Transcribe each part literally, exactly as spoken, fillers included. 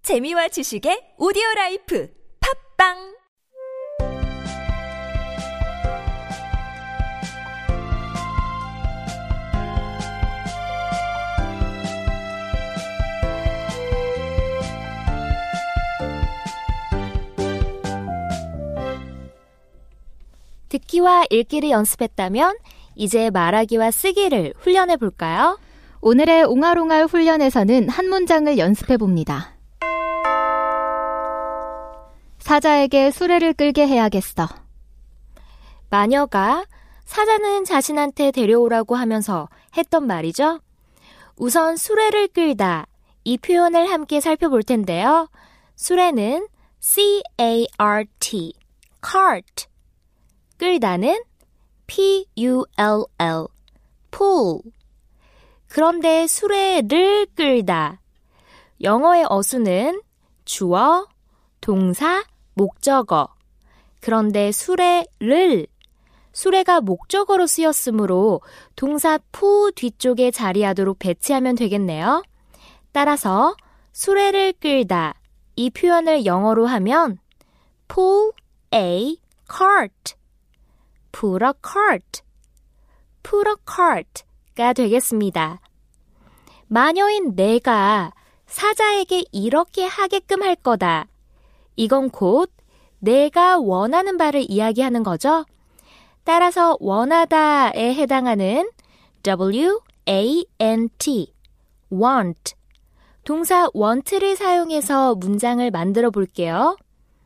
재미와 지식의 오디오라이프 팝빵 듣기와 읽기를 연습했다면 이제 말하기와 쓰기를 훈련해 볼까요? 오늘의 옹알옹알 훈련에서는 한 문장을 연습해 봅니다. 사자에게 수레를 끌게 해야겠어. 마녀가 사자는 자신한테 데려오라고 하면서 했던 말이죠. 우선 수레를 끌다 이 표현을 함께 살펴볼 텐데요. 수레는 C A R T, cart. 끌다는 P U L L, pull. 그런데 수레를 끌다. 영어의 어수는 주어, 동사, 목적어. 그런데 수레를, 수레가 목적어로 쓰였으므로 동사 pull 뒤쪽에 자리하도록 배치하면 되겠네요. 따라서 수레를 끌다 이 표현을 영어로 하면 pull a cart. Put a cart, put a cart가 되겠습니다. 마녀인 내가 사자에게 이렇게 하게끔 할 거다. 이건 곧 내가 원하는 바를 이야기하는 거죠. 따라서 원하다에 해당하는 W A N T, want. 동사 want를 사용해서 문장을 만들어 볼게요.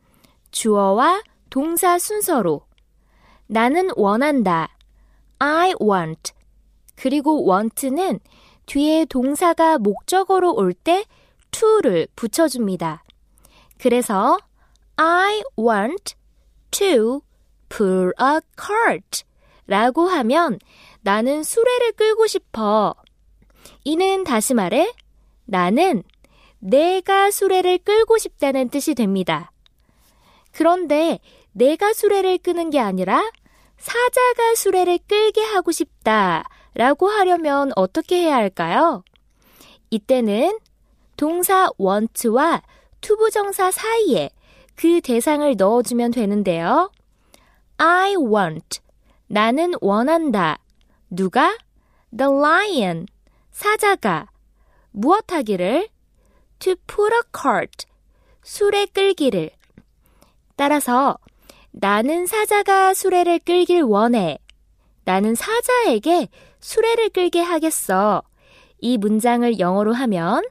주어와 동사 순서로 나는 원한다. I want. 그리고 want는 뒤에 동사가 목적어로 올 때 to를 붙여줍니다. 그래서 I want to pull a cart 라고 하면 나는 수레를 끌고 싶어. 이는 다시 말해 나는 내가 수레를 끌고 싶다는 뜻이 됩니다. 그런데 내가 수레를 끄는 게 아니라 사자가 수레를 끌게 하고 싶다 라고 하려면 어떻게 해야 할까요? 이때는 동사 want와 투부정사 사이에 그 대상을 넣어주면 되는데요. I want, 나는 원한다. 누가? The lion, 사자가 무엇 하기를? To put a cart, 수레 끌기를. 따라서 나는 사자가 수레를 끌길 원해. 나는 사자에게 수레를 끌게 하겠어. 이 문장을 영어로 하면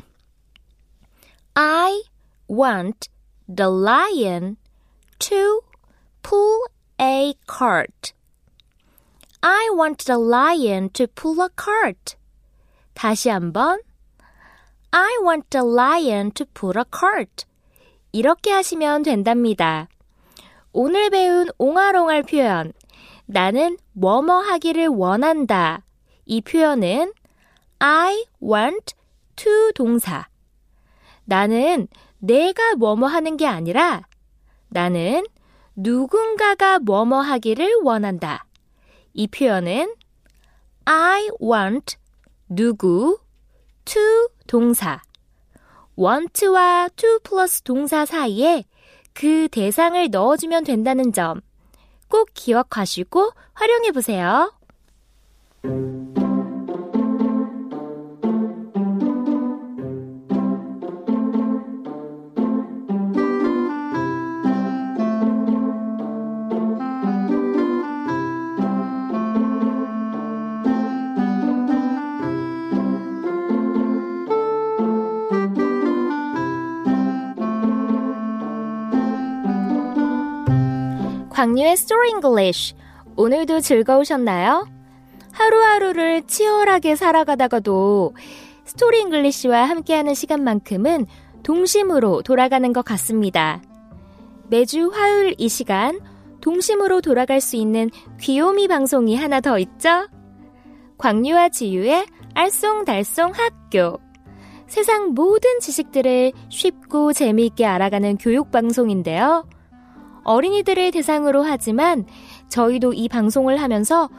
I want the lion to pull a cart. I want the lion to pull a cart. 다시 한번 I want the lion to pull a cart. 이렇게 하시면 된답니다. 오늘 배운 옹알옹알 표현, 나는 뭐뭐 하기를 원한다. 이 표현은 I want to 동사. 나는 내가 뭐뭐 하는 게 아니라 나는 누군가가 뭐뭐 하기를 원한다. 이 표현은 I want 누구 to 동사. want와 to 플러스 동사 사이에 그 대상을 넣어주면 된다는 점 꼭 기억하시고 활용해보세요. 광유의 Story English, 오늘도 즐거우셨나요? 하루하루를 치열하게 살아가다가도 스토리 잉글리시와 함께하는 시간만큼은 동심으로 돌아가는 것 같습니다. 매주 화요일 이 시간 동심으로 돌아갈 수 있는 귀요미 방송이 하나 더 있죠? 광유와 지유의 알쏭달쏭 학교. 세상 모든 지식들을 쉽고 재미있게 알아가는 교육방송인데요. 어린이들을 대상으로 하지만 저희도 이 방송을 하면서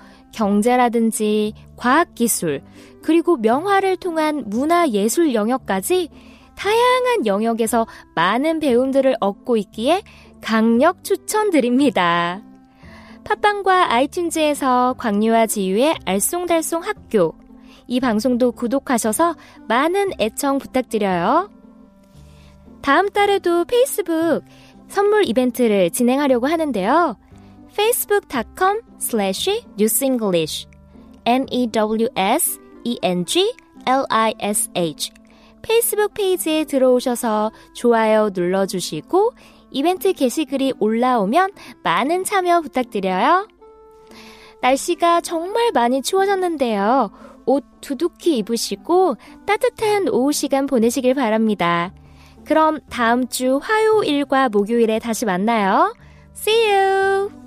경제라든지 과학기술, 그리고 명화를 통한 문화예술 영역까지 다양한 영역에서 많은 배움들을 얻고 있기에 강력 추천드립니다. 팟빵과 아이튠즈에서 광유와 지유의 알쏭달쏭 학교, 이 방송도 구독하셔서 많은 애청 부탁드려요. 다음 달에도 페이스북 선물 이벤트를 진행하려고 하는데요. facebook.com slash newsenglish N-E-W-S-E-N-G-L-I-S-H 페이스북 페이지에 들어오셔서 좋아요 눌러주시고 이벤트 게시글이 올라오면 많은 참여 부탁드려요. 날씨가 정말 많이 추워졌는데요. 옷 두둑히 입으시고 따뜻한 오후 시간 보내시길 바랍니다. 그럼 다음 주 화요일과 목요일에 다시 만나요. See you!